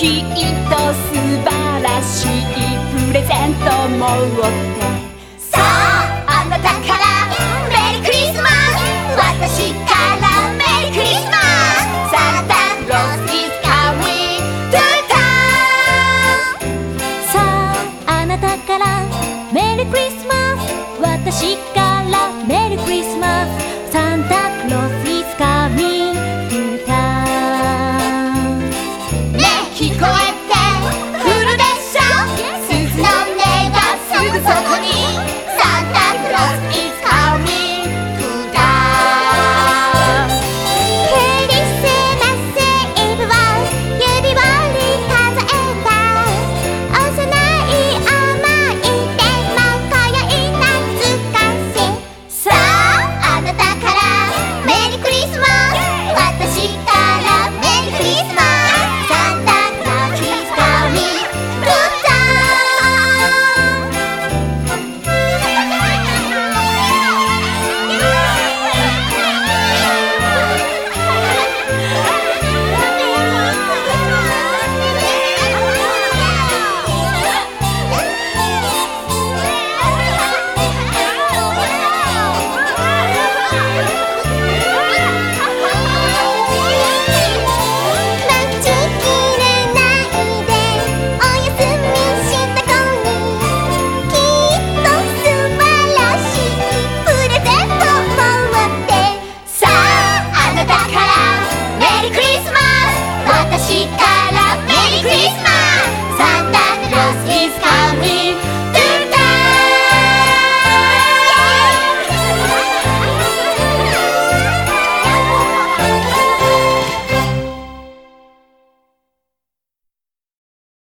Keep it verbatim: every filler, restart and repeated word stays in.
きっと素晴らしいプレゼント持ってさああなたからメリークリスマス私からメリークリスマスサンタクロース is coming to town さああなたからメリークリスマス私